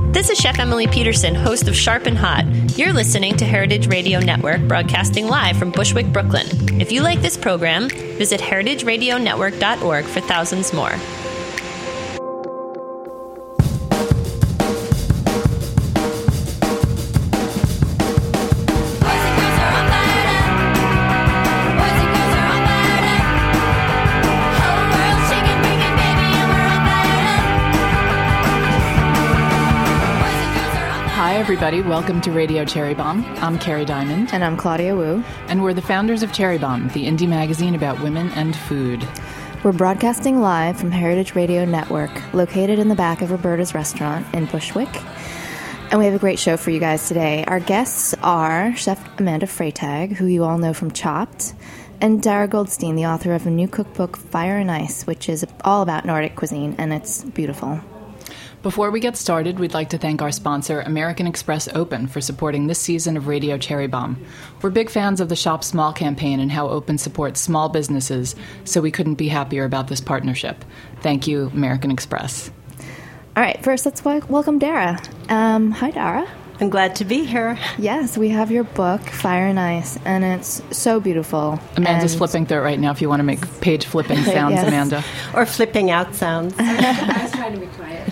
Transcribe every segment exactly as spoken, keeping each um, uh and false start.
This is Chef Emily Peterson, host of Sharp and Hot. You're listening to Heritage Radio Network, broadcasting live from Bushwick, Brooklyn. If you like this program, visit heritage radio network dot org for thousands more. Everybody, welcome to Radio Cherry Bombe. I'm Carrie Diamond. And I'm Claudia Wu. And we're the founders of Cherry Bombe, the indie magazine about women and food. We're broadcasting live from Heritage Radio Network, located in the back of Roberta's Restaurant in Bushwick. And we have a great show for you guys today. Our guests are Chef Amanda Freytag, who you all know from Chopped, and Dara Goldstein, the author of a new cookbook, Fire and Ice, which is all about Nordic cuisine, and it's beautiful. Before we get started, we'd like to thank our sponsor, American Express Open, for supporting this season of Radio Cherry Bombe. We're big fans of the Shop Small campaign and how Open supports small businesses, so we couldn't be happier about this partnership. Thank you, American Express. All right, first let's w- welcome Dara. Um, hi, Dara. I'm glad to be here. Yes, we have your book, Fire and Ice, and it's so beautiful. Amanda's and flipping through it right now if you want to make page flipping sounds, yes. Amanda. Or flipping out sounds. I was trying to be quiet.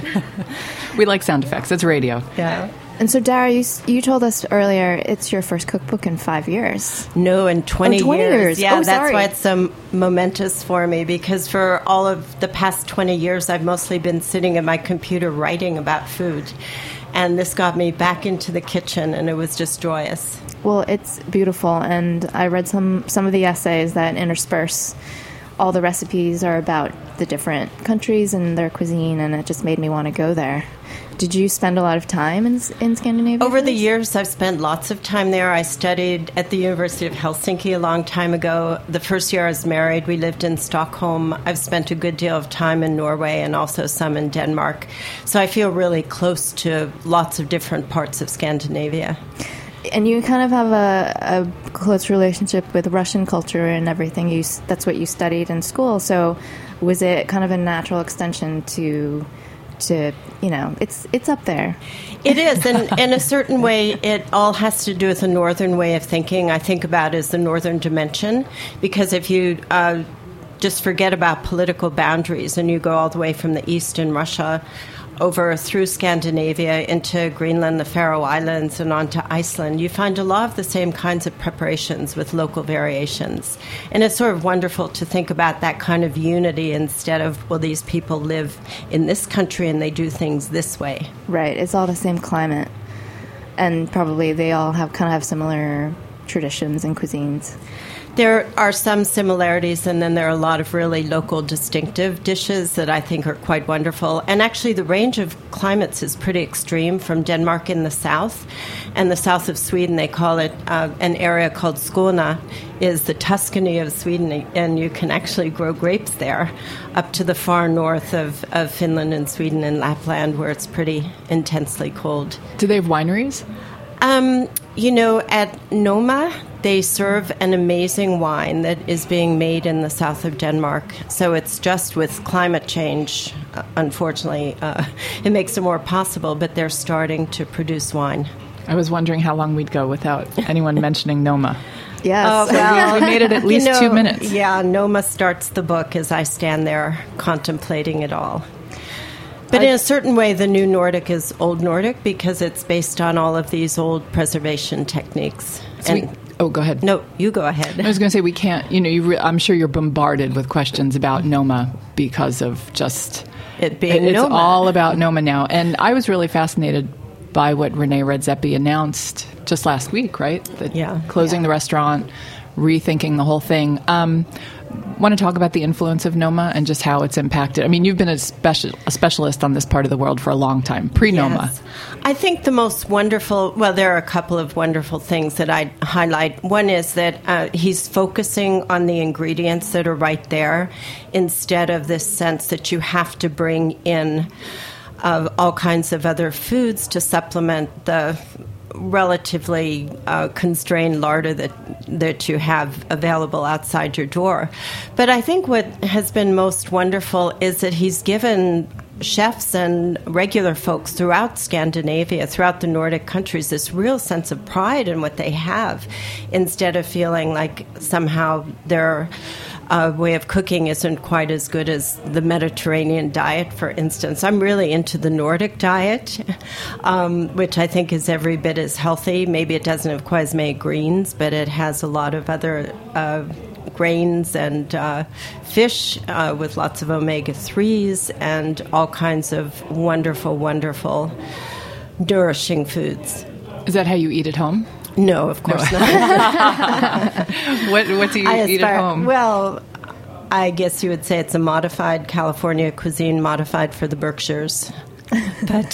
We like sound effects. It's radio. Yeah. And so, Dara, you, you told us earlier it's your first cookbook in five years. No, in twenty, oh, twenty years. years. Yeah, oh, that's sorry. why it's so momentous for me, because for all of the past twenty years, I've mostly been sitting at my computer writing about food. And this got me back into the kitchen, and it was just joyous. Well, it's beautiful, and I read some, some of the essays that intersperse all the recipes are about the different countries and their cuisine, and it just made me want to go there. Did you spend a lot of time in, in Scandinavia? Over the years, I've spent lots of time there. I studied at the University of Helsinki a long time ago. The first year I was married, we lived in Stockholm. I've spent a good deal of time in Norway and also some in Denmark. So I feel really close to lots of different parts of Scandinavia. And you kind of have a, a close relationship with Russian culture and everything. You That's what you studied in school. So was it kind of a natural extension to... to, you know, it's it's up there. It is, and in a certain way, it all has to do with the northern way of thinking. I think about it as the northern dimension, because if you uh, just forget about political boundaries and you go all the way from the east in Russia over through Scandinavia into Greenland, the Faroe Islands, and on to Iceland, you find a lot of the same kinds of preparations with local variations. And it's sort of wonderful to think about that kind of unity instead of, well, these people live in this country and they do things this way. Right. It's all the same climate. And probably they all have kind of have similar traditions and cuisines. There are some similarities, and then there are a lot of really local distinctive dishes that I think are quite wonderful. And actually, the range of climates is pretty extreme, from Denmark in the south and the south of Sweden. They call it uh, an area called Skåne, is the Tuscany of Sweden, and you can actually grow grapes there, up to the far north of, of Finland and Sweden and Lapland, where it's pretty intensely cold. Do they have wineries? Um, you know, at Noma, they serve an amazing wine that is being made in the south of Denmark. So it's just with climate change, uh, unfortunately, uh, it makes it more possible, but they're starting to produce wine. I was wondering how long we'd go without anyone mentioning Noma. Yes. Oh, well, we made it at least you know, two minutes. Yeah, Noma starts the book as I stand there contemplating it all. But in a certain way, the new Nordic is old Nordic because it's based on all of these old preservation techniques. So and we, oh, go ahead. No, you go ahead. I was going to say, we can't, you know, you re- I'm sure you're bombarded with questions about Noma because of just... It being It's Noma. all about Noma now. And I was really fascinated by what Renee Redzepi announced just last week, right? That Yeah. Closing Yeah. the restaurant, rethinking the whole thing. Um, want to talk about the influence of Noma and just how it's impacted? I mean, you've been a, special, a specialist on this part of the world for a long time, pre-Noma. Yes. I think the most wonderful, well, there are a couple of wonderful things that I'd highlight. One is that uh, he's focusing on the ingredients that are right there instead of this sense that you have to bring in uh, all kinds of other foods to supplement the relatively uh, constrained larder that that you have available outside your door. But I think what has been most wonderful is that he's given chefs and regular folks throughout Scandinavia, throughout the Nordic countries, this real sense of pride in what they have, instead of feeling like somehow their uh, way of cooking isn't quite as good as the Mediterranean diet, for instance. I'm really into the Nordic diet, um, which I think is every bit as healthy. Maybe it doesn't have quite as many greens, but it has a lot of other uh, grains and uh, fish uh, with lots of omega threes and all kinds of wonderful, wonderful, nourishing foods. Is that how you eat at home? No, of course no. not. what, what do you I eat aspire, at home? Well, I guess you would say it's a modified California cuisine, modified for the Berkshires. But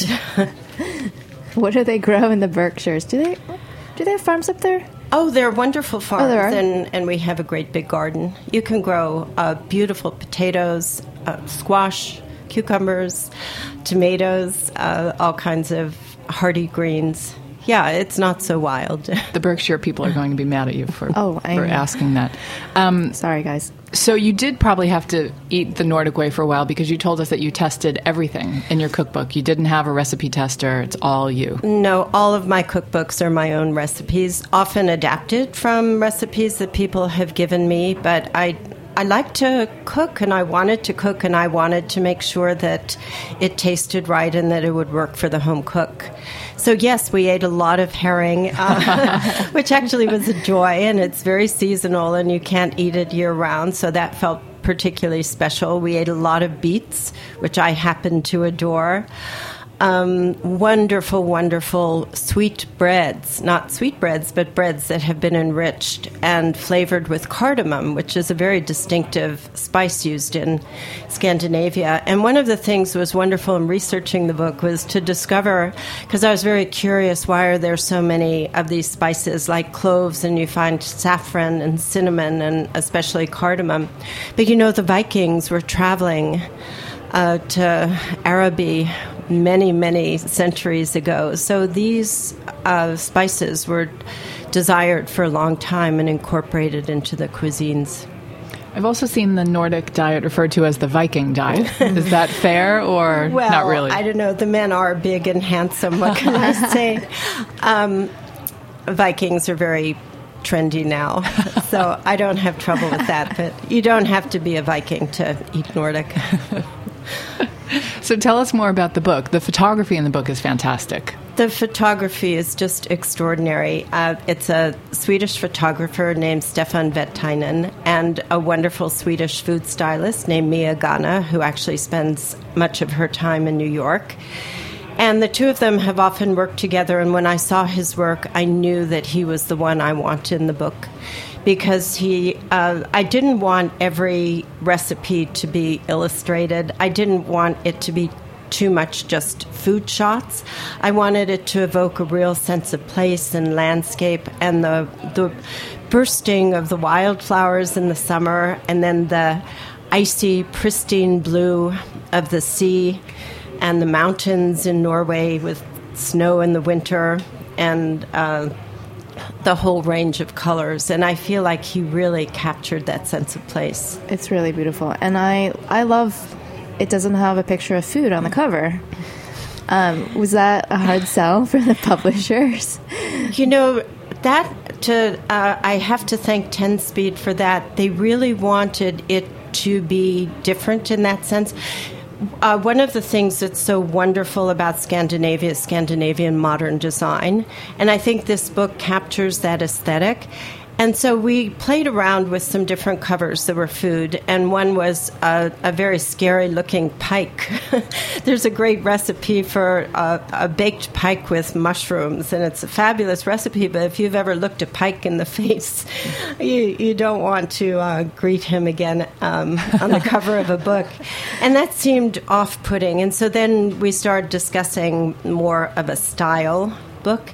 what do they grow in the Berkshires? Do they do they have farms up there? Oh, they're wonderful farms, oh, there are? and, and we have a great big garden. You can grow uh, beautiful potatoes, uh, squash, cucumbers, tomatoes, uh, all kinds of hardy greens. Yeah, it's not so wild. The Berkshire people are going to be mad at you for, oh, for asking that. Um, Sorry, guys. So you did probably have to eat the Nordic way for a while because you told us that you tested everything in your cookbook. You didn't have a recipe tester. It's all you. No, all of my cookbooks are my own recipes, often adapted from recipes that people have given me, but I... I like to cook, and I wanted to cook, and I wanted to make sure that it tasted right and that it would work for the home cook. So, yes, we ate a lot of herring, uh, which actually was a joy, and it's very seasonal, and you can't eat it year-round, so that felt particularly special. We ate a lot of beets, which I happen to adore. Um, wonderful, wonderful sweet breads, not sweetbreads, but breads that have been enriched and flavored with cardamom, which is a very distinctive spice used in Scandinavia. And one of the things that was wonderful in researching the book was to discover, because I was very curious, why are there so many of these spices like cloves, and you find saffron and cinnamon and especially cardamom. But you know, the Vikings were traveling uh, to Araby many, many centuries ago. So these uh, spices were desired for a long time and incorporated into the cuisines. I've also seen the Nordic diet referred to as the Viking diet. Is that fair or well, not really? I don't know. The men are big and handsome. What can I say? Um, Vikings are very trendy now, so I don't have trouble with that. But you don't have to be a Viking to eat Nordic. So tell us more about the book. The photography in the book is fantastic. The photography is just extraordinary. Uh, it's a Swedish photographer named Stefan Vettainen and a wonderful Swedish food stylist named Mia Gana, who actually spends much of her time in New York. And the two of them have often worked together, and when I saw his work, I knew that he was the one I wanted in the book. Because he, uh, I didn't want every recipe to be illustrated. I didn't want it to be too much just food shots. I wanted it to evoke a real sense of place and landscape, and the the bursting of the wildflowers in the summer, and then the icy, pristine blue of the sea, and the mountains in Norway with snow in the winter, and uh, the whole range of colors. And I feel like he really captured that sense of place. It's really beautiful. And I, I love it doesn't have a picture of food on the cover. Um, was that a hard sell for the publishers? You know, that to uh, I have to thank ten Speed for that. They really wanted it to be different in that sense. Uh, one of the things that's so wonderful about Scandinavia is Scandinavian modern design, and I think this book captures that aesthetic. And so we played around with some different covers that were food, and one was a, a very scary-looking pike. There's a great recipe for a, a baked pike with mushrooms, and it's a fabulous recipe, but if you've ever looked a pike in the face, you, you don't want to uh, greet him again um, on the cover of a book. And that seemed off-putting, and so then we started discussing more of a style book,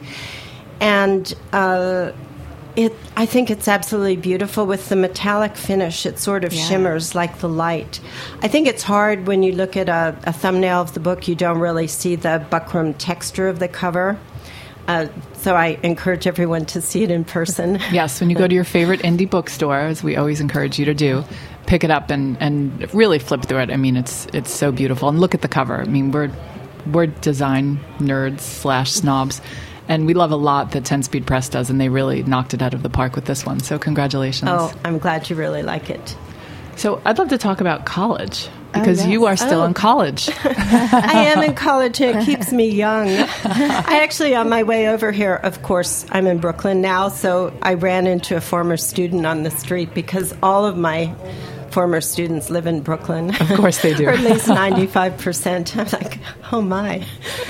and uh It, I think it's absolutely beautiful with the metallic finish. It sort of yeah. shimmers like the light. I think it's hard when you look at a, a thumbnail of the book, you don't really see the buckram texture of the cover. Uh, so I encourage everyone to see it in person. Yes, when you go to your favorite indie bookstore, as we always encourage you to do, pick it up and, and really flip through it. I mean, it's it's so beautiful. And look at the cover. I mean, we're we're design nerds slash snobs, and we love a lot that ten Speed Press does, and they really knocked it out of the park with this one. So congratulations. Oh, I'm glad you really like it. So I'd love to talk about college, because oh, yes. you are still oh. in college. I am in college, and it keeps me young. I actually, on my way over here, of course, I'm in Brooklyn now, so I ran into a former student on the street, because all of my former students live in Brooklyn. Of course they do. Or at least ninety-five percent. I'm like, oh my.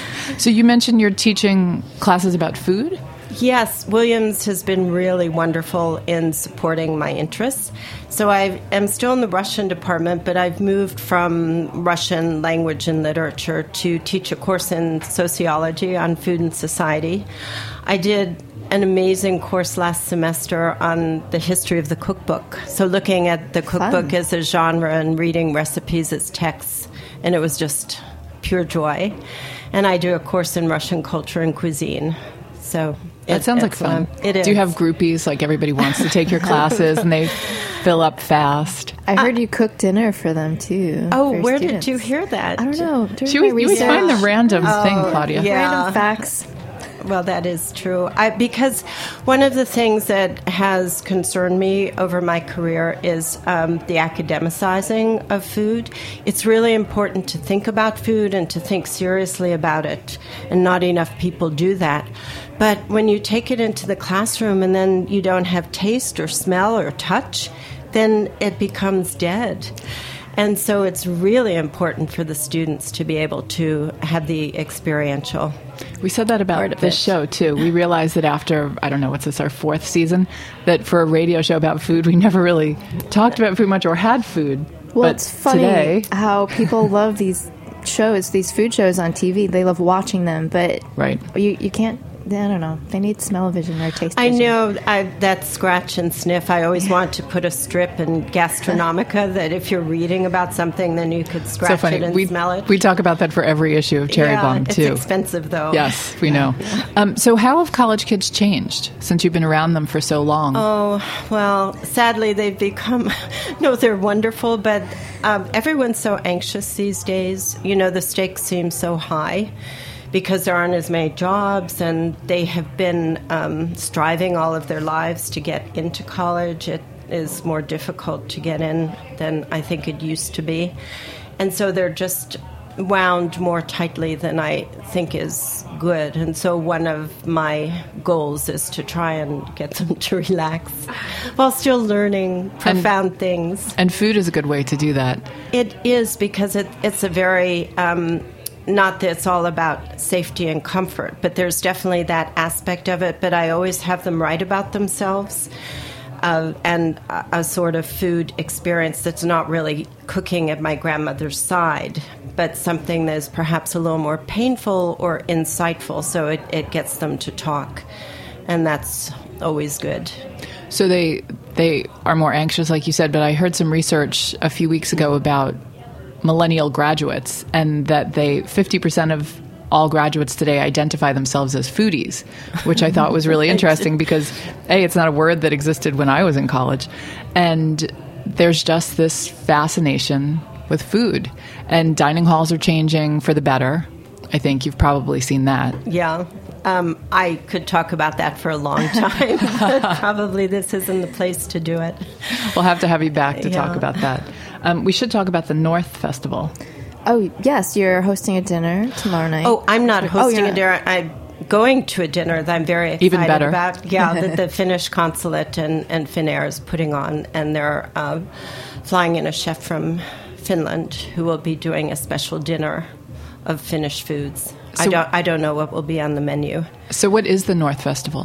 So you mentioned you're teaching classes about food? Yes, Williams has been really wonderful in supporting my interests. So I am still in the Russian department, but I've moved from Russian language and literature to teach a course in sociology on food and society. I did an amazing course last semester on the history of the cookbook. So looking at the cookbook Fun. as a genre and reading recipes as texts, and it was just pure joy. And I do a course in Russian culture and cuisine. So that it, sounds like fun. Um, it is. Do you have groupies? Like everybody wants to take your classes and they fill up fast? I heard uh, you cook dinner for them too. Oh, where students. did you hear that? I don't know. She was, you always find the random oh, thing, Claudia. Yeah. Random facts. Well, that is true. I, because one of the things that has concerned me over my career is um, the academicizing of food. It's really important to think about food and to think seriously about it, and not enough people do that. But when you take it into the classroom and then you don't have taste or smell or touch, then it becomes dead. And so it's really important for the students to be able to have the experiential. We said that about this show, too. We realized that after, I don't know, what's this, our fourth season, that for a radio show about food, we never really talked about food much or had food. Well, but it's funny today, how people love these shows, these food shows on T V. They love watching them, but right. you, you can't. I don't know. They need smell-o-vision or taste-vision. I know I, that scratch and sniff. I always want to put a strip in Gastronomica that if you're reading about something, then you could scratch so funny. it and we, smell it. We talk about that for every issue of Cherry yeah, Bomb, too. It's expensive, though. Yes, we know. Um, so how have college kids changed since you've been around them for so long? Oh, well, sadly, they've become, no, they're wonderful, but um, everyone's so anxious these days. You know, the stakes seem so high, because there aren't as many jobs, and they have been um, striving all of their lives to get into college. It is more difficult to get in than I think it used to be. And so they're just wound more tightly than I think is good. And so one of my goals is to try and get them to relax while still learning profound and, things. And food is a good way to do that. It is, because it, it's a very... Um, Not that it's all about safety and comfort, but there's definitely that aspect of it. But I always have them write about themselves uh, and a, a sort of food experience that's not really cooking at my grandmother's side, but something that is perhaps a little more painful or insightful, so it, it gets them to talk. And that's always good. So they they are more anxious, like you said, but I heard some research a few weeks ago about millennial graduates, and that they fifty percent of all graduates today identify themselves as foodies, which I thought was really interesting because, A, it's not a word that existed when I was in college, and there's just this fascination with food. And dining halls are changing for the better. I think you've probably seen that. Yeah. Um, I could talk about that for a long time, but probably this isn't the place to do it. We'll have to have you back to yeah. talk about that. Um, we should talk about the North Festival. Oh, yes. You're hosting a dinner tomorrow night. Oh, I'm not hosting oh, a dinner. I'm going to a dinner that I'm very excited Even better. about. Yeah, that the Finnish consulate and, and Finnair is putting on, and they're uh, flying in a chef from Finland who will be doing a special dinner of Finnish foods. So, I don't I don't know what will be on the menu. So what is the North Festival?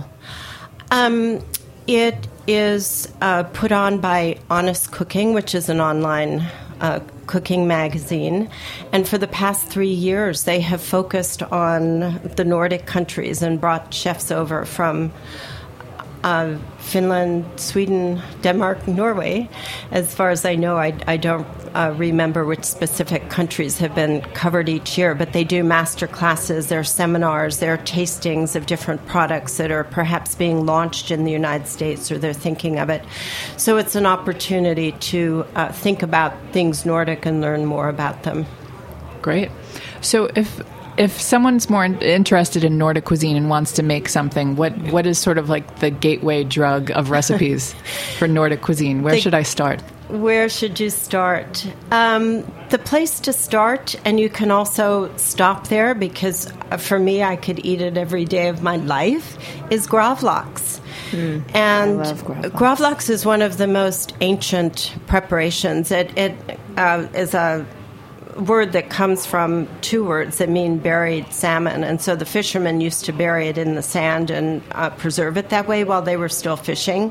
Um, it is uh, put on by Honest Cooking, which is an online uh, cooking magazine. And for the past three years, they have focused on the Nordic countries and brought chefs over from uh, Finland, Sweden, Denmark, Norway. As far as I know, I, I don't uh, remember which specific countries have been covered each year, but they do master classes, there are seminars, there are tastings of different products that are perhaps being launched in the United States, or they're thinking of it. So it's an opportunity to uh, think about things Nordic and learn more about them. Great. So if if someone's more in- interested in Nordic cuisine and wants to make something, what what is sort of like the gateway drug of recipes for Nordic cuisine? Where The- should I start? Where should you start? Um, the place to start, and you can also stop there because uh, for me, I could eat it every day of my life, is gravlax. Mm, and I love gravlax. gravlax is one of the most ancient preparations. It, it uh, is a word that comes from two words that mean buried salmon. And so the fishermen used to bury it in the sand and uh, preserve it that way while they were still fishing.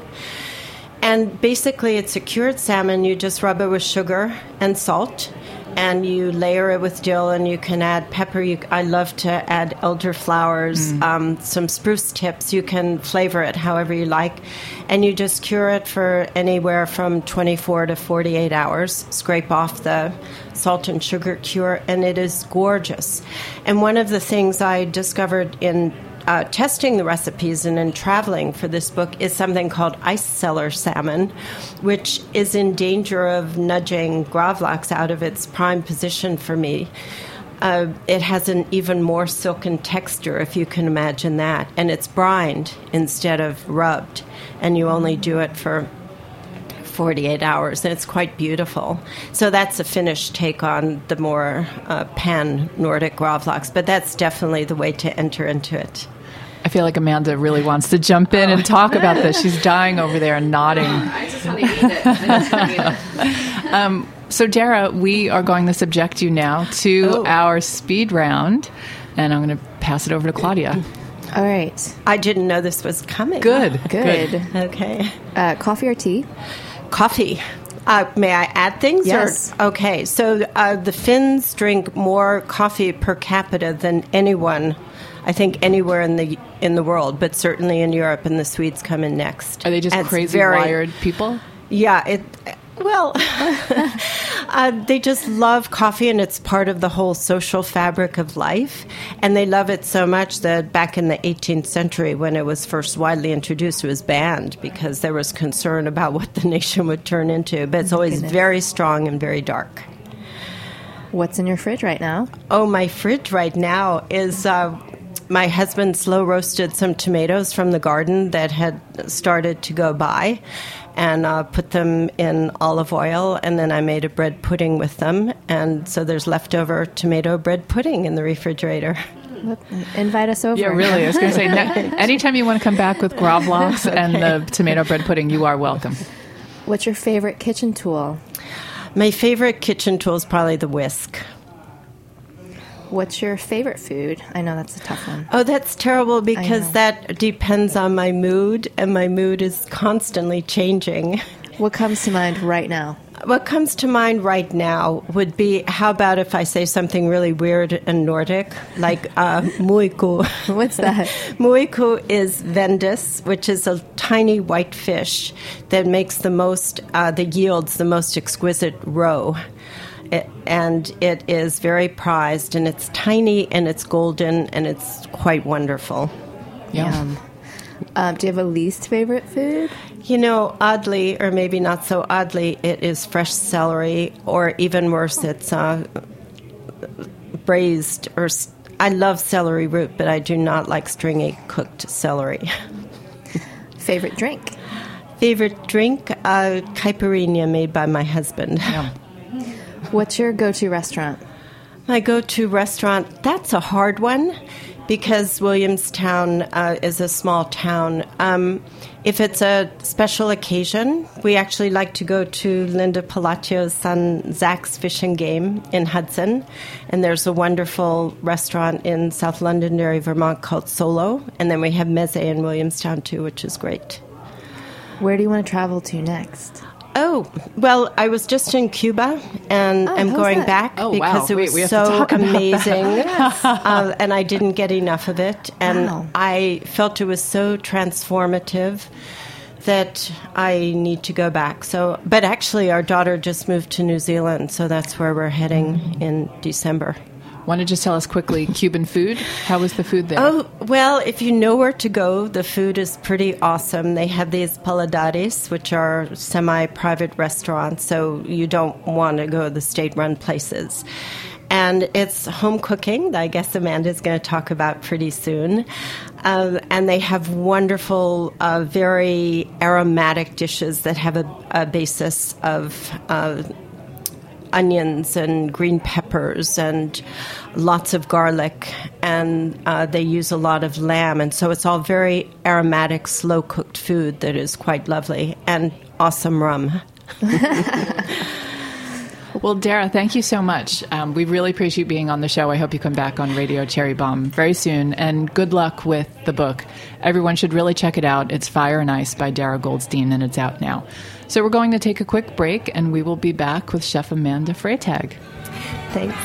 And basically, it's a cured salmon. You just rub it with sugar and salt, and you layer it with dill, and you can add pepper. You, I love to add elderflowers, mm. um, some spruce tips. You can flavor it however you like. And you just cure it for anywhere from twenty-four to forty-eight hours. Scrape off the salt and sugar cure, and it is gorgeous. And one of the things I discovered in Uh, testing the recipes and in traveling for this book is something called ice cellar salmon, which is in danger of nudging gravlax out of its prime position for me. Uh, it has an even more silken texture, if you can imagine that, and it's brined instead of rubbed, and you only do it for forty-eight hours, and it's quite beautiful. So that's a Finnish take on the more uh, pan-Nordic gravlax, but that's definitely the way to enter into it. I feel like Amanda really wants to jump in and talk about this. She's dying over there and nodding. I just want to eat it. I just want to eat it. um, so, Dara, we are going to subject you now to Oh. our speed round, and I'm going to pass it over to Claudia. All right. I didn't know this was coming. Good. Good. Okay. Uh, coffee or tea? Coffee. Uh, may I add things? Yes. Or, okay. So uh, the Finns drink more coffee per capita than anyone, I think, anywhere in the in the world, but certainly in Europe, and the Swedes come in next. Are they just It's crazy very- wired people? Yeah. It. Well, uh, they just love coffee, and it's part of the whole social fabric of life. And they love it so much that back in the eighteenth century, when it was first widely introduced, it was banned because there was concern about what the nation would turn into. But it's always Goodness. very strong and very dark. What's in your fridge right now? Oh, my fridge right now is... Uh, my husband slow roasted some tomatoes from the garden that had started to go by, and uh, put them in olive oil, and then I made a bread pudding with them, and so there's leftover tomato bread pudding in the refrigerator. Invite us over. Yeah, really. I was going to say, ne- anytime you want to come back with gravlax and the tomato bread pudding, you are welcome. What's your favorite kitchen tool? My favorite kitchen tool is probably the whisk. What's your favorite food? I know that's a tough one. Oh, that's terrible because know. that depends on my mood, and my mood is constantly changing. What comes to mind right now? What comes to mind right now would be, how about if I say something really weird and Nordic, like uh, muiku. What's that? Muiku is vendis, which is a tiny white fish that makes the most, uh, that yields the most exquisite roe. It, and it is very prized, and it's tiny, and it's golden, and it's quite wonderful. Yum. Um, do you have a least favorite food? You know, oddly, or maybe not so oddly, it is fresh celery, or even worse, it's uh, braised. Or s- I love celery root, but I do not like stringy cooked celery. Favorite drink? Favorite drink? Uh, caipirinha made by my husband. Yum. What's your go-to restaurant? My go-to restaurant, that's a hard one because Williamstown uh, is a small town. Um, if it's a special occasion, we actually like to go to Linda Palaccio's son Zach's Fish and Game in Hudson. And there's a wonderful restaurant in South Londonderry, Vermont called Solo. And then we have Meze in Williamstown too, which is great. Where do you want to travel to next? Oh, well, I was just in Cuba, and Oh, I'm how's going that? back Oh, because wow. it Wait, was we have to so talk about amazing, uh, and I didn't get enough of it. And Wow. I felt it was so transformative that I need to go back. So, but actually, our daughter just moved to New Zealand, so that's where we're heading in December. Want to just tell us quickly, Cuban food? How was the food there? Oh, well, if you know where to go, the food is pretty awesome. They have these paladares, which are semi-private restaurants, so you don't want to go to the state-run places. And it's home cooking that I guess Amanda's going to talk about pretty soon. Um, and they have wonderful, uh, very aromatic dishes that have a, a basis of uh, onions and green peppers and lots of garlic, and uh, they use a lot of lamb, and so it's all very aromatic, slow-cooked food that is quite lovely, and awesome rum. Well, Dara, thank you so much. Um, we really appreciate you being on the show. I hope you come back on Radio Cherry Bomb very soon, and good luck with the book. Everyone should really check it out. It's Fire and Ice by Dara Goldstein, and it's out now. So we're going to take a quick break, and we will be back with Chef Amanda Freytag. Thanks.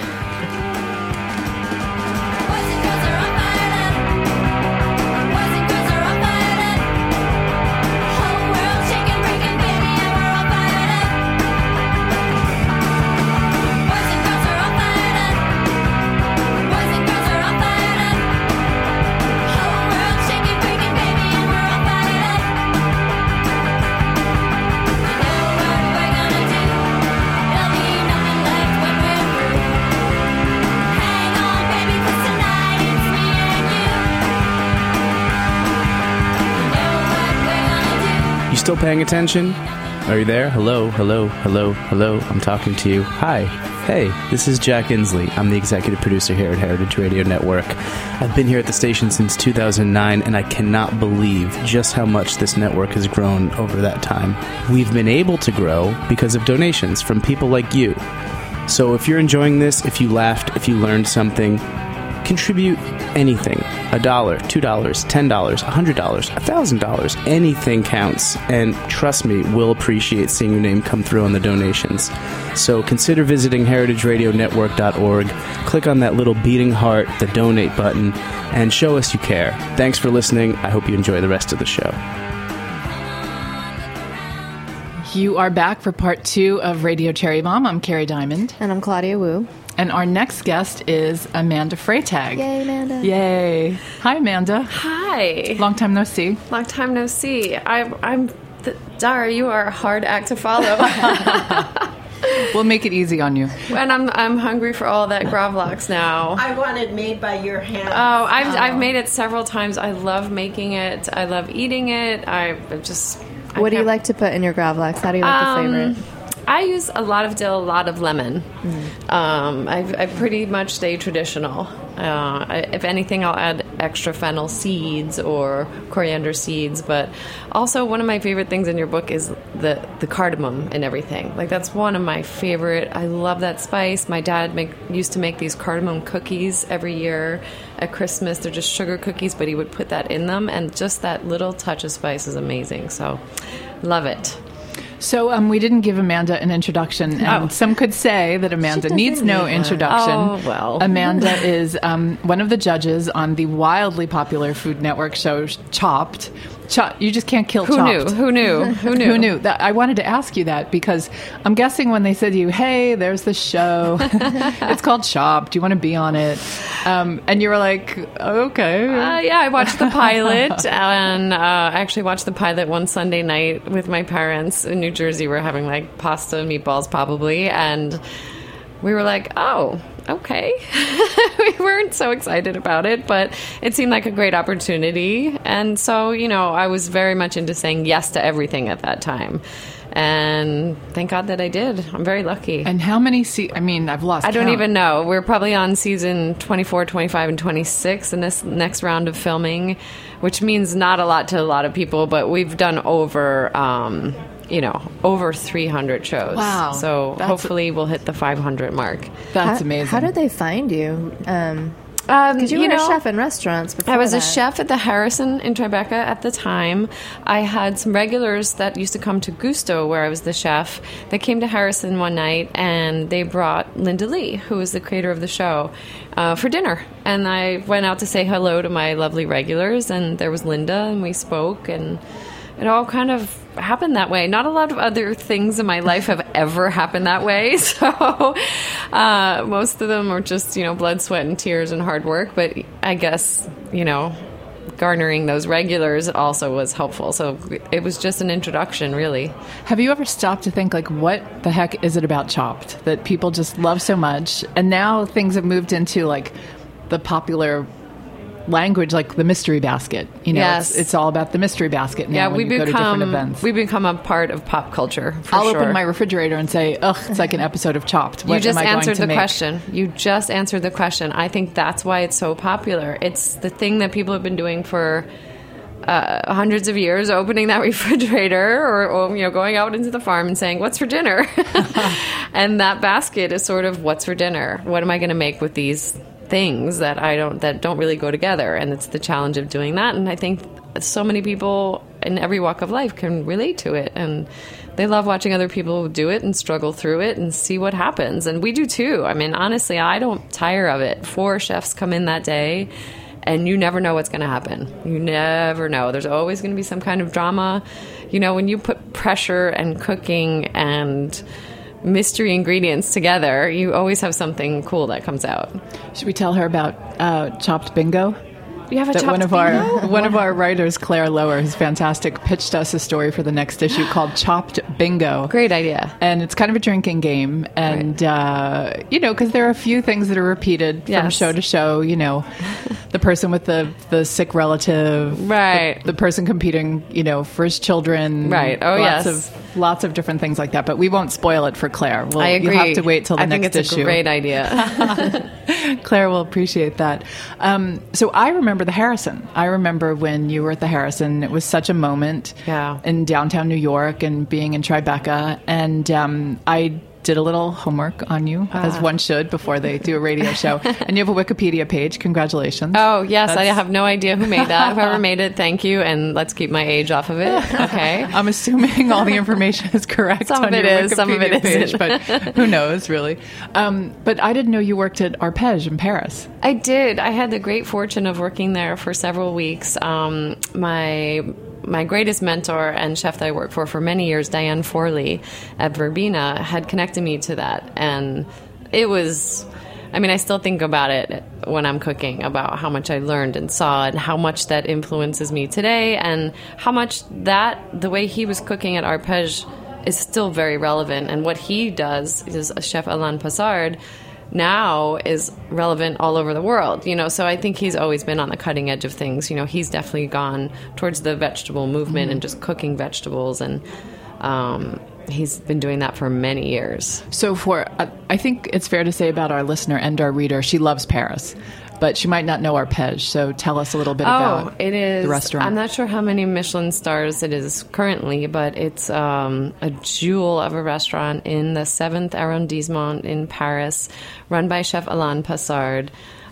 Still paying attention? Are you there? Hello, hello, hello, hello. I'm talking to you. Hi. Hey, this is Jack Inslee. I'm the executive producer here at Heritage Radio Network. I've been here at the station since two thousand nine, and I cannot believe just how much this network has grown over that time. We've been able to grow because of donations from people like you. So if you're enjoying this, if you laughed, if you learned something, contribute anything. A dollar, two dollars, ten dollars, a hundred dollars, a thousand dollars. Anything counts. And trust me, we'll appreciate seeing your name come through on the donations. So consider visiting heritage radio network dot org. Click on that little beating heart, the donate button, and show us you care. Thanks for listening. I hope you enjoy the rest of the show. You are back for part two of Radio Cherry Bomb. I'm Carrie Diamond. And I'm Claudia Wu. And our next guest is Amanda Freytag. Yay, Amanda. Yay. Hi, Amanda. Hi. Long time no see. Long time no see. I'm, I'm th- Dara, you are a hard act to follow. We'll make it easy on you. And I'm I'm hungry for all that gravlax now. I want it made by your hands. Oh, I've, I've made it several times. I love making it. I love eating it. I just... I What do you can't- like to put in your gravlax? How do you like Um, the favorite? I use a lot of dill, a lot of lemon. Mm. Um, I, I pretty much stay traditional. Uh, I, if anything, I'll add extra fennel seeds or coriander seeds. But also, one of my favorite things in your book is the, the cardamom and everything. Like, that's one of my favorite. I love that spice. My dad make, used to make these cardamom cookies every year at Christmas. They're just sugar cookies, but he would put that in them. And just that little touch of spice is amazing. So, love it. So um, we didn't give Amanda an introduction, and Oh. some could say that Amanda needs no introduction. Oh, well. Amanda is um, one of the judges on the wildly popular Food Network show Chopped. Cho- you just can't kill Who Chopped. knew? Who knew? Who knew? Who knew? That, I wanted to ask you that because I'm guessing when they said to you, hey, there's the show. It's called Chopped. Do you want to be on it? Um, and you were like, okay. Uh, yeah, I watched the pilot, and uh, I actually watched the pilot one Sunday night with my parents in New Jersey. We're having like pasta and meatballs probably, and we were like, oh, okay. We weren't so excited about it, but it seemed like a great opportunity. And so, you know, I was very much into saying yes to everything at that time. And thank God that I did. I'm very lucky. And how many se- I mean, I've lost I don't count. even know. We're probably on season twenty-four, twenty-five, and twenty-six in this next round of filming, which means not a lot to a lot of people, but we've done over, um, you know, over three hundred shows. Wow. So That's- hopefully we'll hit the five hundred mark. That's how, amazing. How did they find you? Um, Um, Because you, you were know, a chef in restaurants before I was that. a chef at the Harrison in Tribeca at the time. I had some regulars that used to come to Gusto, where I was the chef. They came to Harrison one night, and they brought Linda Lee, who was the creator of the show, uh, for dinner. And I went out to say hello to my lovely regulars, and there was Linda, and we spoke, and it all kind of happened that way. Not a lot of other things in my life have ever happened that way. So uh, most of them are just, you know, blood, sweat, and tears and hard work. But I guess, you know, garnering those regulars also was helpful. So it was just an introduction, really. Have you ever stopped to think, like, what the heck is it about Chopped that people just love so much? And now things have moved into, like, the popular language, like the mystery basket. You know, Yes. it's, it's all about the mystery basket now Yeah, when we you go to different become events. we become a part of pop culture. For I'll sure. open my refrigerator and say, ugh, it's like an episode of Chopped. What You just am I going answered to the make? question. You just answered the question. I think that's why it's so popular. It's the thing that people have been doing for uh, hundreds of years, opening that refrigerator or, or, you know, going out into the farm and saying, what's for dinner? And that basket is sort of what's for dinner. What am I going to make with these things that I don't that don't really go together? And it's the challenge of doing that. And I think so many people in every walk of life can relate to it, and they love watching other people do it and struggle through it and see what happens. And we do too. I mean, honestly, I don't tire of it. Four chefs come in that day, and you never know what's going to happen. You never know. There's always going to be some kind of drama. You know, when you put pressure and cooking and mystery ingredients together, you always have something cool that comes out. Should we tell her about uh, Chopped Bingo? You have a That chopped one of bingo? our one of our writers, Claire Lower, who's fantastic, pitched us a story for the next issue called Chopped Bingo. Great idea. And it's kind of a drinking game, and Right. uh, you know, because there are a few things that are repeated from Yes. show to show. You know, the person with the the sick relative, Right. The, the person competing, you know, for his children, Right. Oh, lots yes. of lots of different things like that. But we won't spoil it for Claire. We'll, I agree. You'll have to wait till the I next think it's issue. a great idea. Claire will appreciate that. Um, so I remember the Harrison. I remember when you were at the Harrison. It was such a moment Yeah. in downtown New York and being in Tribeca. And um, I did a little homework on you, as one should before they do a radio show. And you have a Wikipedia page. Congratulations. Oh, yes. I That's- have no idea who made that. Whoever made it, thank you. And let's keep my age off of it. Okay. I'm assuming all the information is correct Some of on it your is, Wikipedia some of it page, isn't. but who knows, really. Um, but I didn't know you worked at Arpège in Paris. I did. I had the great fortune of working there for several weeks. Um, my my greatest mentor and chef that I worked for for many years, Diane Forley at Verbena, had connected me to that. And it was, I mean, I still think about it when I'm cooking, about how much I learned and saw and how much that influences me today, and how much that, the way he was cooking at Arpège is still very relevant. And what he does is Chef Alain Passard now is relevant all over the world, you know, so I think he's always been on the cutting edge of things. You know, he's definitely gone towards the vegetable movement Mm-hmm. and just cooking vegetables, and um, he's been doing that for many years. So for, uh, I think it's fair to say about our listener and our reader, she loves Paris, but she might not know Arpège. So tell us a little bit Oh, about it is. the restaurant. I'm not sure how many Michelin stars it is currently, but it's um, a jewel of a restaurant in the seventh arrondissement in Paris, run by Chef Alain Passard.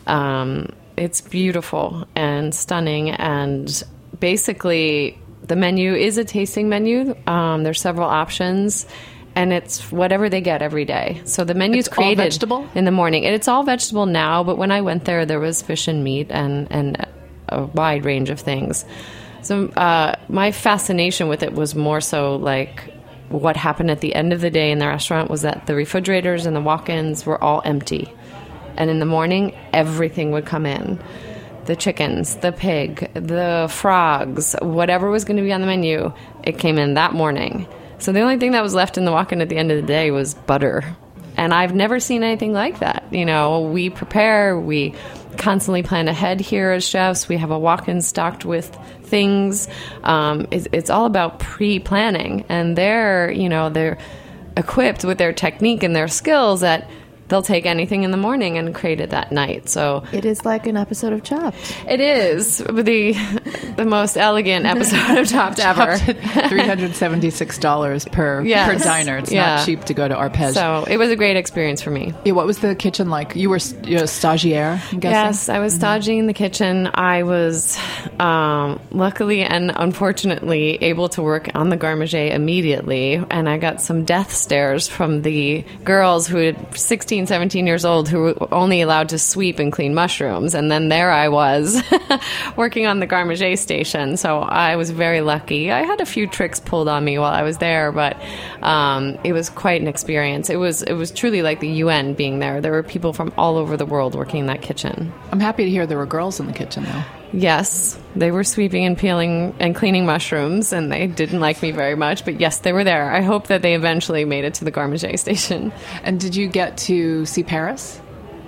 Um, it's beautiful and stunning, and basically the menu is a tasting menu. Um, there's several options, and it's whatever they get every day. So the menu's It's all created vegetable? in the morning. And it's all vegetable now, but when I went there, there was fish and meat and, and a wide range of things. So uh, my fascination with it was more so like what happened at the end of the day in the restaurant was that the refrigerators and the walk-ins were all empty. And in the morning, everything would come in. The chickens, the pig, the frogs, whatever was going to be on the menu, it came in that morning. So the only thing that was left in the walk-in at the end of the day was butter. And I've never seen anything like that. You know, we prepare, we constantly plan ahead here as chefs. We have a walk-in stocked with things. Um, it's, it's all about pre-planning. And they're, you know, they're equipped with their technique and their skills that they'll take anything in the morning and create it that night. So It is like an episode of Chopped. it is the the most elegant episode of Chopped ever. three hundred seventy-six dollars per Yes. per diner. It's Yeah. not cheap to go to Arpège. So it was a great experience for me. Yeah, what was the kitchen like? You were you're a stagiaire, I'm guessing? Yes, I was staging in the kitchen. I was um, luckily and unfortunately able to work on the garde manger immediately, and I got some death stares from the girls who were sixteen, seventeen years old who were only allowed to sweep and clean mushrooms, and then there I was working on the garde manger station. So I was very lucky. I had a few tricks pulled on me while I was there, but um, it was quite an experience. It was it was truly like the U N being there. There were people from all over the world working in that kitchen. I'm happy to hear there were girls in the kitchen, though. Yes, they were sweeping and peeling and cleaning mushrooms, and they didn't like me very much, but yes, they were there. I hope that they eventually made it to the garde manger station. And did you get to see Paris?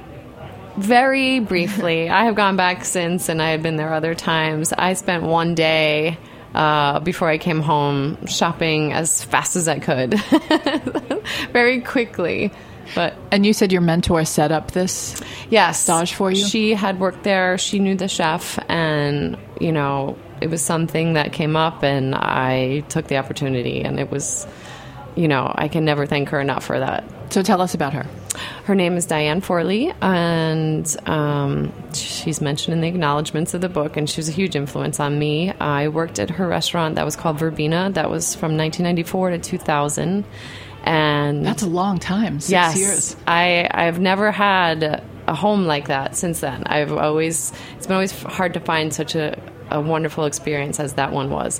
Very briefly. I have gone back since, and I had been there other times. I spent one day uh, before I came home shopping as fast as I could, very quickly. But And you said your mentor set up this yes, stage for you? She had worked there. She knew the chef, and you know, it was something that came up, and I took the opportunity, and it was, you know, I can never thank her enough for that. So tell us about her. Her name is Diane Forley, and um, she's mentioned in the acknowledgments of the book, and she was a huge influence on me. I worked at her restaurant that was called Verbena. That was from nineteen ninety-four to two thousand. And That's a long time, six yes, years. I, I've never had a home like that since then. I've always, it's been always hard to find such a, a wonderful experience as that one was.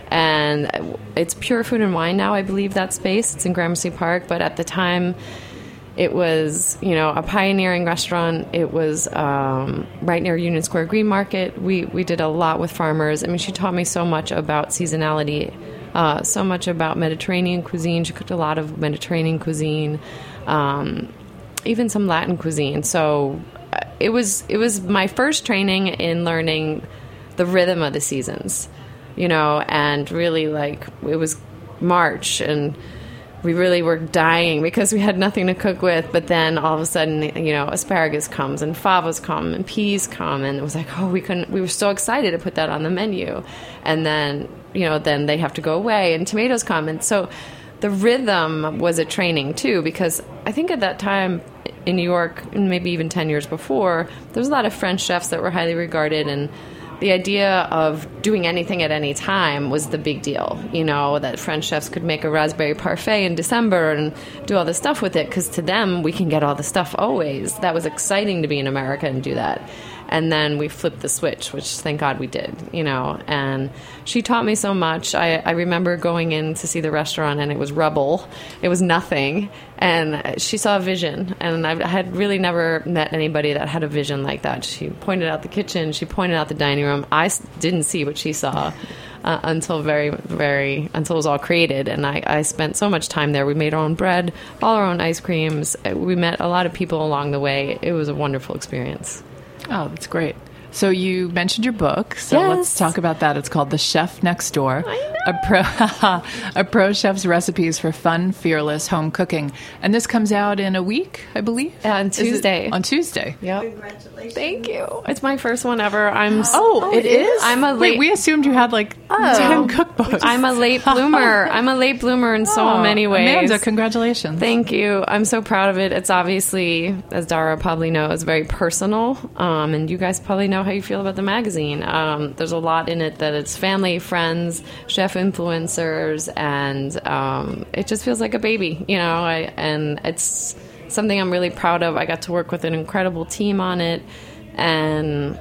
And it's Pure Food and Wine now, I believe, that space. It's in Gramercy Park, but at the time, it was, you know, a pioneering restaurant. It was um, right near Union Square Green Market. We we did a lot with farmers. I mean, she taught me so much about seasonality, uh, so much about Mediterranean cuisine. She cooked a lot of Mediterranean cuisine, um, even some Latin cuisine. So uh, it was it was my first training in learning the rhythm of the seasons, you know, and really like it was March and we really were dying because we had nothing to cook with. But then all of a sudden, you know, asparagus comes and favas come and peas come. And it was like, oh, we couldn't, we were so excited to put that on the menu. And then, you know, then they have to go away and tomatoes come. And so the rhythm was a training too, because I think at that time in New York, and maybe even ten years before, there was a lot of French chefs that were highly regarded, and the idea of doing anything at any time was the big deal, you know, that French chefs could make a raspberry parfait in December and do all this stuff with it, because to them, we can get all the stuff always. That was exciting to be in America and do that. And then we flipped the switch, which thank God we did, you know, and she taught me so much. I, I remember going in to see the restaurant and it was rubble. It was nothing. And she saw a vision, and I had really never met anybody that had a vision like that. She pointed out the kitchen. She pointed out the dining room. I s- didn't see what she saw uh, until very, very, until it was all created. And I, I spent so much time there. We made our own bread, all our own ice creams. We met a lot of people along the way. It was a wonderful experience. Oh, that's great. So you mentioned your book, so Yes. let's talk about that. It's called The Chef Next Door, a pro a pro chef's recipes for fun, fearless home cooking. And this comes out in a week, I believe? Uh, on Is it- Tuesday. On Tuesday. Yep. Congratulations. Thank you. It's my first one ever. I'm so, Oh, it is? I'm a Wait, late. we assumed you had like ten cookbooks. I'm a late bloomer. I'm a late bloomer in so Oh, many ways. Amanda, congratulations. Thank you. I'm so proud of it. It's obviously, as Dara probably knows, very personal. Um, and you guys probably know how you feel about the magazine. Um, there's a lot in it that it's family, friends, chef influencers, and um, it just feels like a baby, you know. I, and it's something I'm really proud of. I got to work with an incredible team on it, and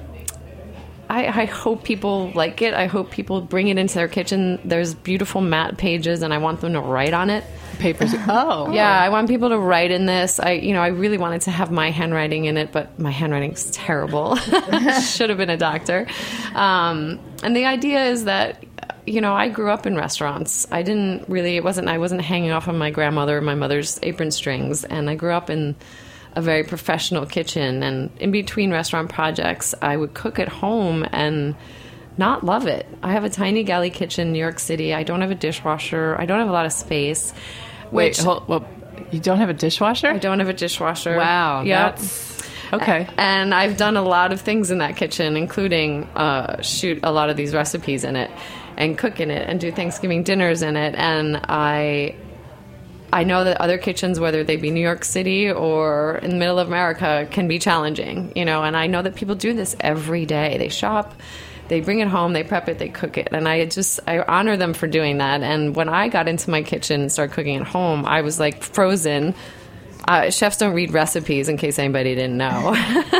I, I hope people like it. I hope people bring it into their kitchen. There's beautiful matte pages, and I want them to write on it. Papers. Oh. Yeah, I want people to write in this. I, you know, I really wanted to have my handwriting in it, but my handwriting's terrible. Should have been a doctor. Um, and the idea is that, you know, I grew up in restaurants. I didn't really, it wasn't, I wasn't hanging off on my grandmother or my mother's apron strings. And I grew up in a very professional kitchen. And in between restaurant projects, I would cook at home and not love it. I have a tiny galley kitchen in New York City. I don't have a dishwasher. I don't have a lot of space. Wait, which- hold, well, You don't have a dishwasher? I don't have a dishwasher. Wow. Yep. That's okay. And I've done a lot of things in that kitchen, including uh, shoot a lot of these recipes in it and cook in it and do Thanksgiving dinners in it. And I I know that other kitchens, whether they be New York City or in the middle of America, can be challenging, you know, and I know that people do this every day. They shop, they bring it home, they prep it, they cook it. And I just, I honor them for doing that. And when I got into my kitchen and started cooking at home, I was like frozen. Uh, chefs don't read recipes, in case anybody didn't know.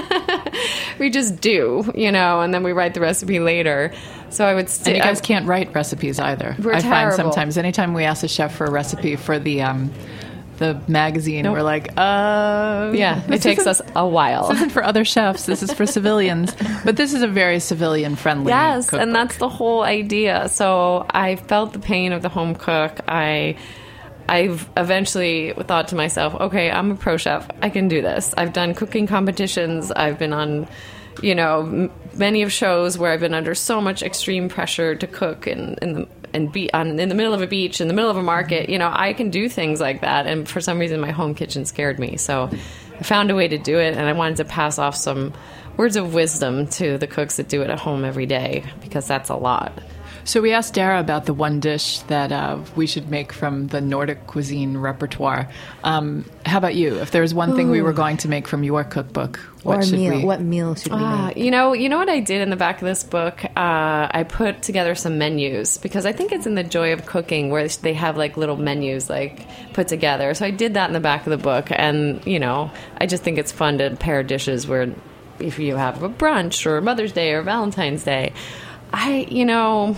We just do, you know, and then we write the recipe later. So I would st- And you guys I, can't write recipes either. We're I terrible. find sometimes, anytime we ask a chef for a recipe for the um, the magazine, Nope. we're like, uh... Yeah, it this takes isn't- us a while. This isn't for other chefs. This is for civilians. But this is a very civilian-friendly Yes, cookbook. and that's the whole idea. So I felt the pain of the home cook. I... I've eventually thought to myself, okay, I'm a pro chef. I can do this. I've done cooking competitions. I've been on, you know, m- many of shows where I've been under so much extreme pressure to cook in, in the and be on in the middle of a beach, in the middle of a market. You know, I can do things like that. And for some reason, my home kitchen scared me. So I found a way to do it, and I wanted to pass off some words of wisdom to the cooks that do it at home every day, because that's a lot. So we asked Dara about the one dish that uh, we should make from the Nordic cuisine repertoire. Um, how about you? If there was one thing we were going to make from your cookbook, what or a should meal. we? What meal should we Ah, make? you know, you know what I did in the back of this book? Uh, I put together some menus, because I think it's in the Joy of Cooking where they have like little menus like put together. So I did that in the back of the book, and you know, I just think it's fun to pair dishes where if you have a brunch or Mother's Day or Valentine's Day. I, you know,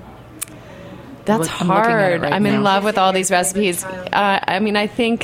that's I'm looking at it hard. right I'm in now. love with all these recipes. Uh, I mean, I think,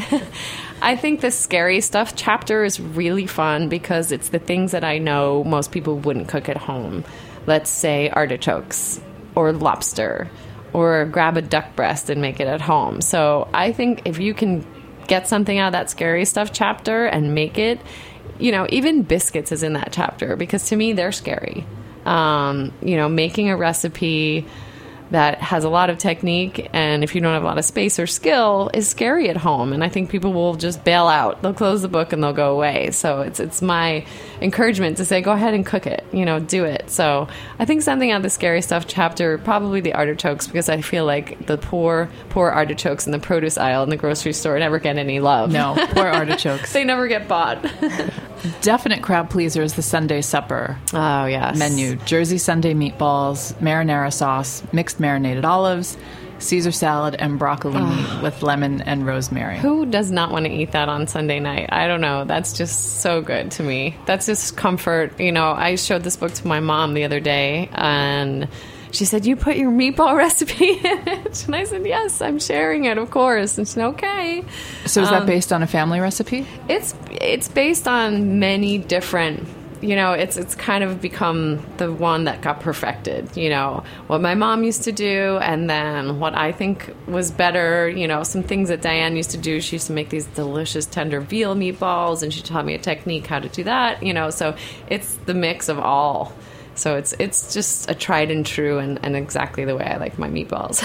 I think the scary stuff chapter is really fun because it's the things that I know most people wouldn't cook at home. Let's say artichokes or lobster, or grab a duck breast and make it at home. So I think if you can get something out of that scary stuff chapter and make it, you know, even biscuits is in that chapter, because to me they're scary. Um, you know, making a recipe that has a lot of technique, and if you don't have a lot of space or skill, is scary at home. And I think people will just bail out. They'll close the book and they'll go away. So it's it's my encouragement to say, go ahead and cook it, you know, do it. So I think something out of the scary stuff chapter, probably the artichokes, because I feel like the poor, poor artichokes in the produce aisle in the grocery store never get any love. No, poor artichokes. They never get bought. Definite crowd pleaser is the Sunday supper Oh, yes. menu. Jersey Sunday meatballs, marinara sauce, mixed marinated olives, Caesar salad, and broccolini with lemon and rosemary. Who does not want to eat that on Sunday night? I don't know. That's just so good to me. That's just comfort. You know, I showed this book to my mom the other day, and she said, you put your meatball recipe in it? And I said, yes, I'm sharing it, of course. And she said, okay. So is Um, that based on a family recipe? It's it's based on many different, you know, it's it's kind of become the one that got perfected, you know, what my mom used to do, and then what I think was better, you know, some things that Diane used to do. She used to make these delicious tender veal meatballs, and she taught me a technique how to do that, you know, so it's the mix of all. So it's it's just a tried and true, and, and exactly the way I like my meatballs.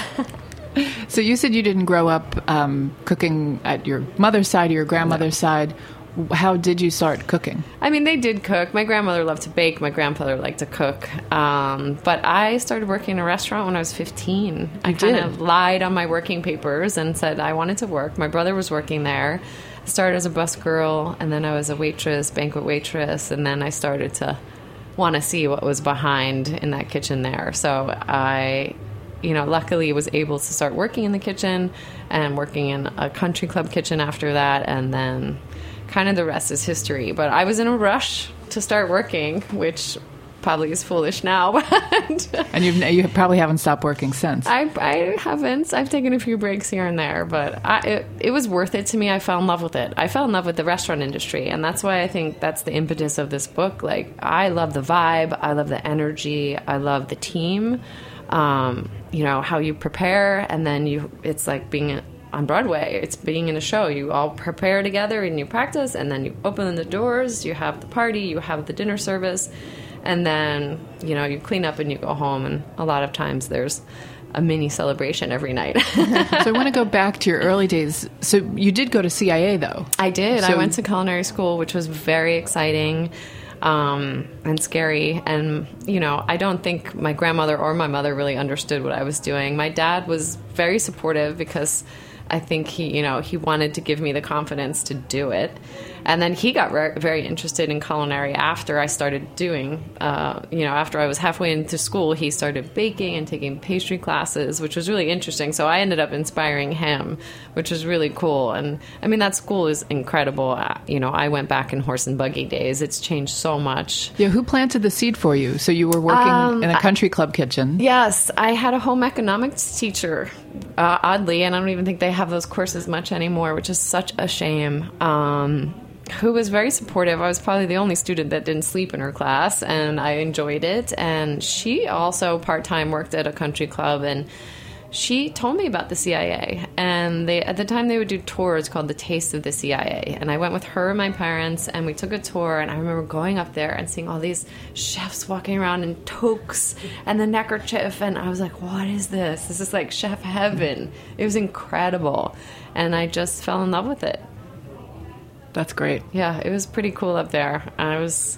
So you said you didn't grow up um, cooking at your mother's side or your grandmother's side. How did you start cooking? I mean, they did cook. My grandmother loved to bake. My grandfather liked to cook. Um, but I started working in a restaurant when I was fifteen. I kind did? of lied on my working papers and said I wanted to work. My brother was working there. I started as a bus girl, and then I was a waitress, banquet waitress, and then I started to want to see what was behind in that kitchen there. So I, you know, luckily was able to start working in the kitchen and working in a country club kitchen after that, and then kind of the rest is history. But I was in a rush to start working, which probably is foolish now. But And you've, you probably haven't stopped working since. I, I haven't. I've taken a few breaks here and there, but I, it, it was worth it to me. I fell in love with it. I fell in love with the restaurant industry, and that's why I think that's the impetus of this book. Like, I love the vibe. I love the energy. I love the team. Um, you know, how you prepare, and then you, it's like being on Broadway. It's being in a show. You all prepare together and you practice, and then you open the doors, you have the party, you have the dinner service, and then, you know, you clean up and you go home. And a lot of times there's a mini celebration every night. So I want to go back to your early days. So you did go to C I A, though. I did. So- I went to culinary school, which was very exciting um, and scary. And, you know, I don't think my grandmother or my mother really understood what I was doing. My dad was very supportive because I think he, you know, he wanted to give me the confidence to do it. And then he got re- very interested in culinary after I started doing, uh, you know, after I was halfway into school, he started baking and taking pastry classes, which was really interesting. So I ended up inspiring him, which was really cool. And I mean, that school is incredible. Uh, you know, I went back in horse and buggy days. It's changed so much. Yeah, who planted the seed for you? So you were working Um, in a country club kitchen. Yes, I had a home economics teacher, uh, oddly, and I don't even think they have those courses much anymore, which is such a shame, um, who was very supportive. I was probably the only student that didn't sleep in her class, and I enjoyed it. And she also part-time worked at a country club, and she told me about the C I A. And they, at the time, they would do tours called the Taste of the C I A. And I went with her and my parents, and we took a tour. And I remember going up there and seeing all these chefs walking around in toques and the neckerchief. And I was like, what is this? This is like chef heaven. It was incredible. And I just fell in love with it. That's great. Yeah, it was pretty cool up there. I was...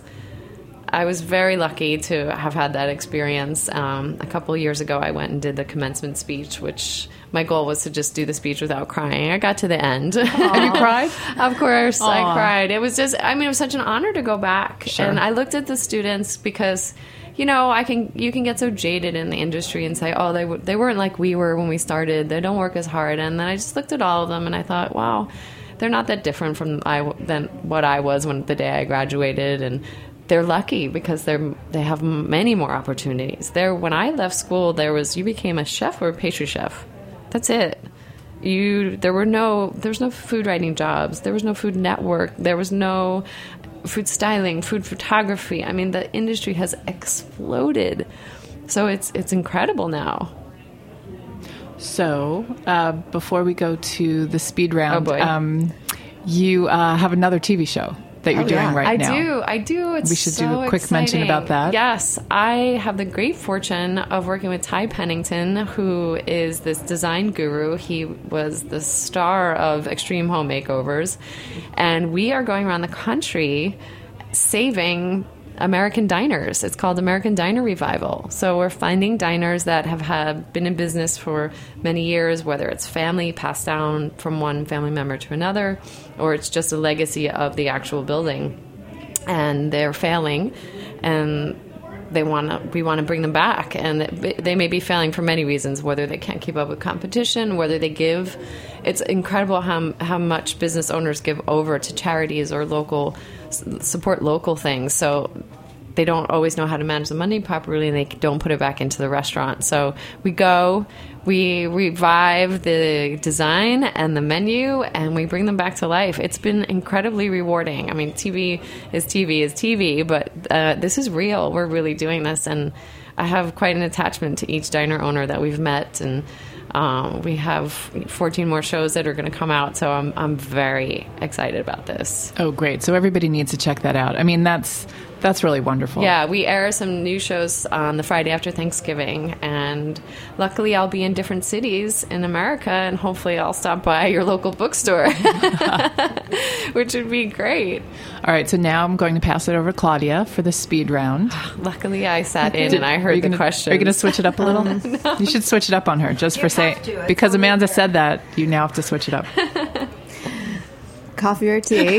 I was very lucky to have had that experience. Um, a couple of years ago, I went and did the commencement speech, which my goal was to just do the speech without crying. I got to the end. Have you cried? Of course, Aww. I cried. It was just, I mean, it was such an honor to go back. Sure. And I looked at the students because, you know, I can you can get so jaded in the industry and say, oh, they, w- they weren't like we were when we started. They don't work as hard. And then I just looked at all of them and I thought, wow, they're not that different from I, than what I was when the day I graduated. And they're lucky because they're they have many more opportunities. There, when I left school, there was you became a chef or a pastry chef. That's it. You there were no there was no food writing jobs. There was no food network. There was no food styling, food photography. I mean, the industry has exploded. So it's it's incredible now. So uh, before we go to the speed round, Oh, boy. Um, you uh, have another T V show that you're Oh, doing yeah. right I now. I do. I do. It's We should so do a quick mention exciting. about that. Yes. I have the great fortune of working with Ty Pennington, who is this design guru. He was the star of Extreme Home Makeovers. And we are going around the country saving American diners. It's called American Diner Revival. So we're finding diners that have had, been in business for many years, whether it's family passed down from one family member to another, or it's just a legacy of the actual building. And they're failing, and they want to. We want to bring them back, and they may be failing for many reasons. Whether they can't keep up with competition, whether they give. It's incredible how how much business owners give over to charities or local support local things. So they don't always know how to manage the money properly, and they don't put it back into the restaurant. So we go, we revive the design and the menu, and we bring them back to life. It's been incredibly rewarding. I mean, T V is T V is T V, but uh, this is real. We're really doing this, and I have quite an attachment to each diner owner that we've met, and um, we have fourteen more shows that are going to come out, so I'm I'm very excited about this. Oh, great. So everybody needs to check that out. I mean, that's that's really wonderful. Yeah, we air some new shows on the Friday after Thanksgiving, and luckily I'll be in different cities in America, and hopefully I'll stop by your local bookstore, which would be great. All right, so now I'm going to pass it over to Claudia for the speed round. Luckily I sat in Did- and I are heard you the gonna, questions. Are you going to switch it up a little? No. You should switch it up on her just for saying, because Amanda said that, you now have to switch it up. Coffee or tea?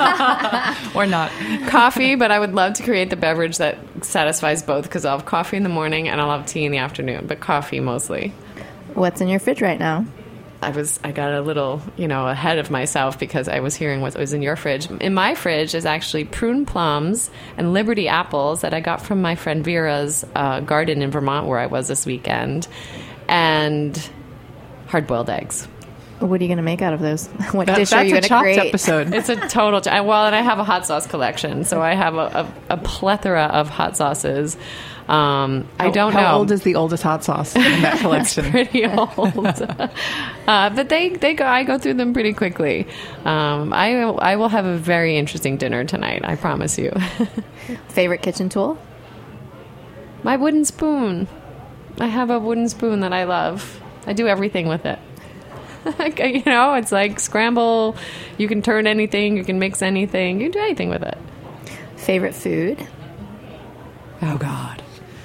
Or not. Coffee, but I would love to create the beverage that satisfies both, because I'll have coffee in the morning and I'll have tea in the afternoon, but coffee mostly. What's in your fridge right now? I was I got a little, you know, ahead of myself because I was hearing what was in your fridge. In my fridge is actually prune plums and Liberty apples that I got from my friend Vera's uh, garden in Vermont, where I was this weekend, and hard-boiled eggs. What are you going to make out of those? What That- dish are that's you a going to chopped create? episode. It's a total... Ch- well, and I have a hot sauce collection, so I have a, a, a plethora of hot sauces. Um, I don't How know. old is the oldest hot sauce in that collection? Pretty old, uh, but they they go. I go through them pretty quickly. Um, I will- I will have a very interesting dinner tonight. I promise you. Favorite kitchen tool? My wooden spoon. I have a wooden spoon that I love. I do everything with it. You know, it's like scramble. You can turn anything. You can mix anything. You can do anything with it. Favorite food? Oh, God.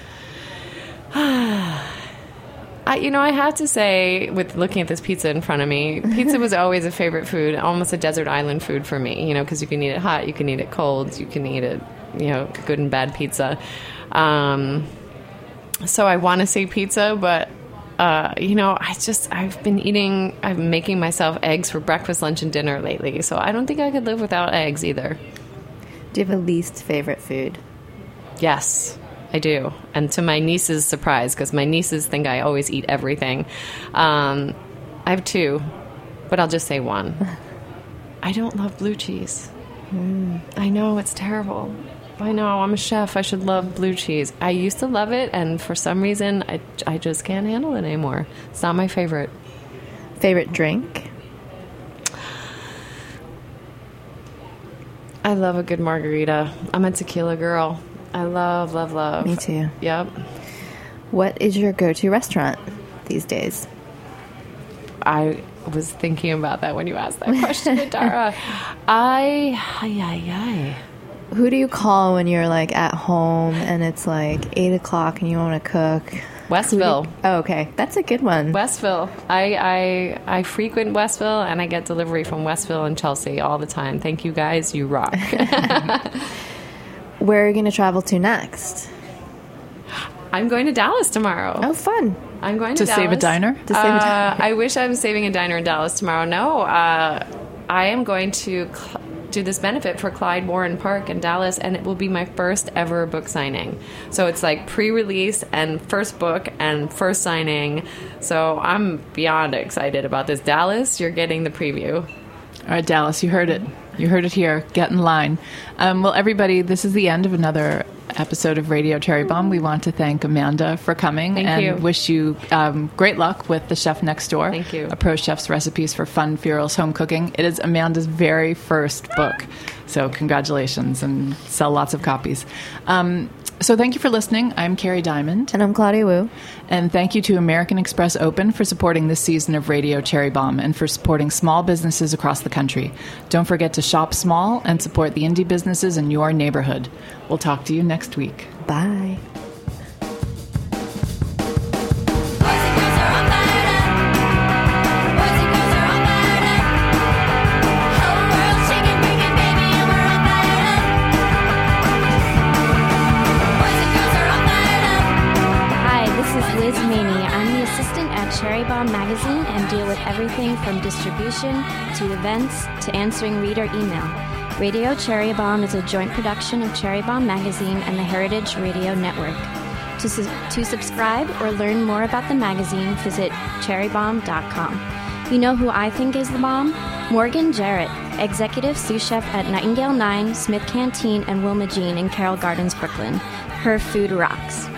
I, you know, I have to say, with looking at this pizza in front of me, pizza was always a favorite food, almost a desert island food for me, you know, because you can eat it hot, you can eat it cold, you can eat it, you know, good and bad pizza. Um, so I want to say pizza, but, uh, you know, I just, I've been eating, I've been making myself eggs for breakfast, lunch, and dinner lately, so I don't think I could live without eggs either. Do you have a least favorite food? Yes. I do. And to my niece's surprise, because my nieces think I always eat everything. Um, I have two, but I'll just say one. I don't love blue cheese. Mm. I know, it's terrible. I know, I'm a chef. I should love blue cheese. I used to love it, and for some reason, I, I just can't handle it anymore. It's not my favorite. Favorite drink? I love a good margarita. I'm a tequila girl. I love, love, love. Me too. Yep. What is your go-to restaurant these days? I was thinking about that when you asked that question, Tara. I, ay, ay, ay. Who do you call when you're like at home and it's like eight o'clock and you want to cook? Westville. You, oh, okay. That's a good one. Westville. I, I I frequent Westville, and I get delivery from Westville and Chelsea all the time. Thank you, guys. You rock. Where are you going to travel to next? I'm going to Dallas tomorrow. Oh, fun. I'm going to, to Dallas. save a diner? To save a diner. Uh, I wish I was saving a diner in Dallas tomorrow. No, uh, I am going to cl- do this benefit for Clyde Warren Park in Dallas, and it will be my first ever book signing. So it's like pre-release and first book and first signing. So I'm beyond excited about this. Dallas, you're getting the preview. All right, Dallas, you heard it. You heard it here. Get in line. Um, well, everybody, this is the end of another episode of Radio Cherry Bomb. We want to thank Amanda for coming Thank and you. wish you um, great luck with The Chef Next Door. Thank you. A pro chef's recipes for fun, fearless home cooking. It is Amanda's very first book. So congratulations and sell lots of copies. Um, so thank you for listening. I'm Carrie Diamond. And I'm Claudia Wu. And thank you to American Express Open for supporting this season of Radio Cherry Bomb and for supporting small businesses across the country. Don't forget to shop small and support the indie businesses in your neighborhood. We'll talk to you next week. Bye. Liz Maney. I'm the assistant at Cherry Bomb Magazine and deal with everything from distribution to events to answering reader email. Radio Cherry Bomb is a joint production of Cherry Bomb Magazine and the Heritage Radio Network. To, su- to subscribe or learn more about the magazine, visit cherry bomb dot com. You know who I think is the bomb? Morgan Jarrett, executive sous chef at Nightingale nine, Smith Canteen, and Wilma Jean in Carroll Gardens, Brooklyn. Her food rocks.